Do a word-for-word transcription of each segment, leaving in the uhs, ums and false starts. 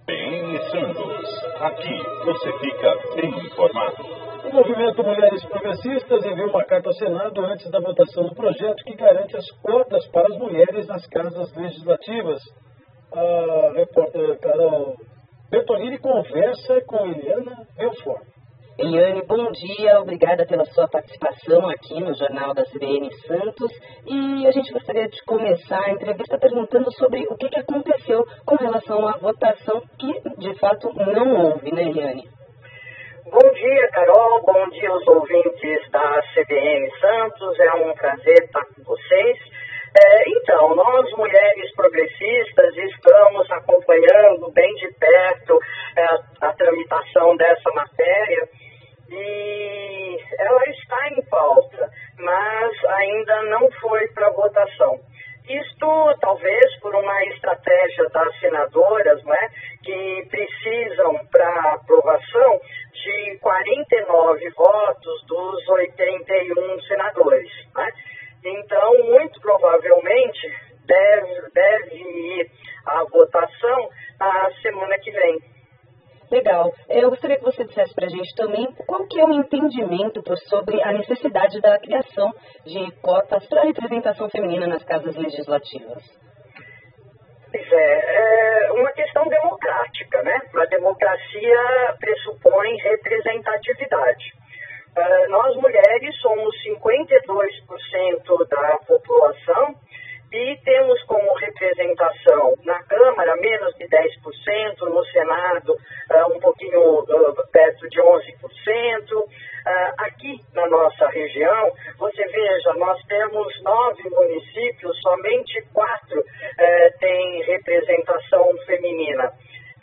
C B N Santos. Aqui você fica bem informado. O Movimento Mulheres Progressistas enviou uma carta ao Senado antes da votação do projeto que garante as cotas para as mulheres nas casas legislativas. A repórter Carol Bertolini conversa com Eliana Belfort. Eliane, bom dia, obrigada pela sua participação aqui no Jornal da C B N Santos. E a gente gostaria de começar a entrevista perguntando sobre o que, que aconteceu com relação à votação que, de fato, não houve, né, Eliane? Bom dia, Carol, bom dia aos ouvintes da C B N Santos, é um prazer estar com vocês. É, então, nós, mulheres progressistas, estamos acompanhando bem de perto é, a, a tramitação dessa matéria e ela está em pauta, mas ainda não foi para votação. Isto talvez por uma estratégia das senadoras, né, que precisam para aprovação de quarenta e nove votos dos oitenta e um senadores, né? Então, muito provavelmente, deve, deve ir à votação a semana que vem. Legal. Eu gostaria que você dissesse para a gente também qual que é o entendimento por, sobre a necessidade da criação de cotas para a representação feminina nas casas legislativas. Pois é, é uma questão democrática, né? A democracia pressupõe representatividade. Uh, nós, mulheres, somos cinquenta e dois por cento da população e temos como representação na Câmara menos de dez por cento, no Senado uh, um pouquinho uh, perto de onze por cento. Uh, aqui na nossa região, você veja, nós temos nove municípios, somente quatro uh, têm representação feminina.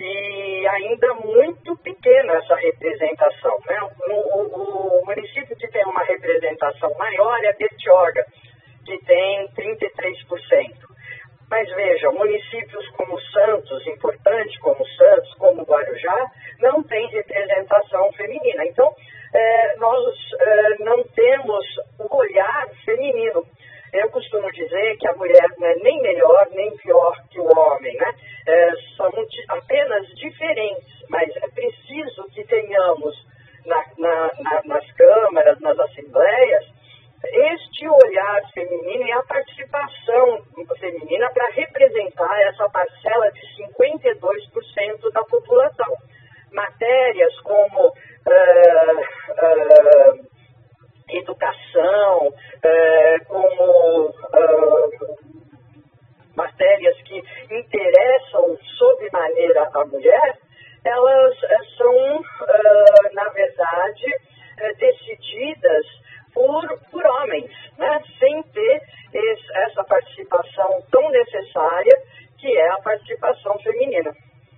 E ainda muito pequena essa representação, né? O, o, o município que tem uma representação maior é Bertioga, que tem trinta e três por cento. Mas veja, municípios como Santos, importante como Santos, como Guarujá, não tem representação feminina. Então, é, nós é, não temos o olhar feminino. Eu costumo dizer que a mulher não é nem melhor nem pior que o homem, né? É, são apenas diferentes, mas é preciso que tenhamos na, na, na, nas câmaras, nas assembleias, este olhar feminino e a participação feminina para representar essa parcela de cinquenta e dois por cento da população. Matérias como uh, uh, educação, uh, como uh, matérias que interessam sobremaneira a mulher, elas uh, são, uh, na verdade, uh, decididas por, por homens, né? Sem ter esse, essa participação tão necessária que é a participação feminina.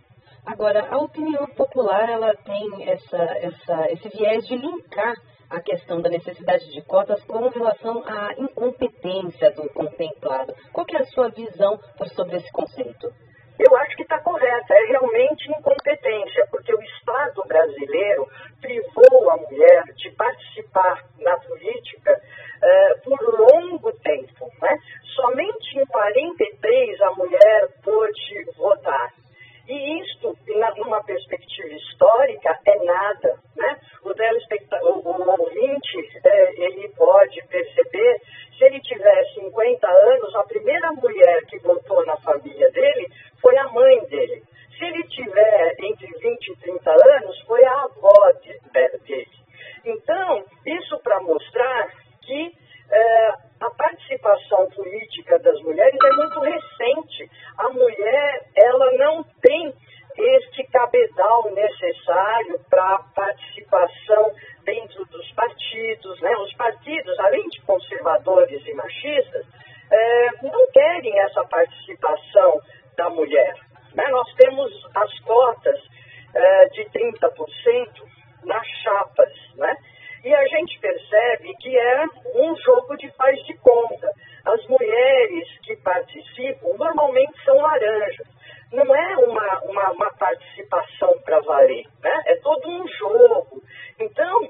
Agora, a opinião popular ela tem essa, essa, esse viés de linkar a questão da necessidade de cotas com relação à incompetência do contemplado. Qual que é a sua visão sobre esse conceito? Eu acho que está correta, é realmente incompetência, porque o Estado brasileiro privou a mulher de participar na política uh, por longo tempo, né? Somente em quarenta e três a mulher pôde votar. E isto, numa perspectiva histórica, é nada, né? O, telespectador, o ouvinte, é, ele pode perceber, se ele tiver cinquenta anos, a primeira mulher que votou na família dele foi a mãe dele. Se ele tiver entre vinte e trinta anos, foi a avó de, dele. Então, isso para mostrar que é, a participação política das mulheres é muito recente. A mulher, ela não tem este cabedal necessário para a participação dentro dos partidos, né? Os partidos, além de conservadores e machistas, é, não querem essa participação da mulher, né? Nós temos as cotas é, de trinta por cento nas chapas, né? E a gente percebe que é um jogo de faz de conta. As mulheres que participam normalmente são laranjas. Não é uma, uma, uma participação para valer, né? É todo um jogo. Então,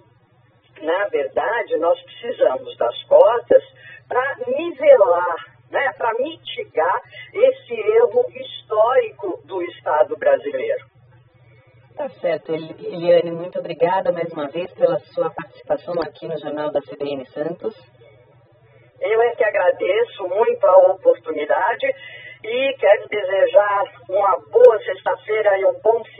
na verdade, nós precisamos das cotas para nivelar, né? Para mitigar esse erro histórico do Estado brasileiro. Tá certo, Eliane, muito obrigada mais uma vez pela sua participação aqui no Jornal da C B N Santos. Eu é que agradeço muito a oportunidade e quero desejar uma boa sexta-feira e um bom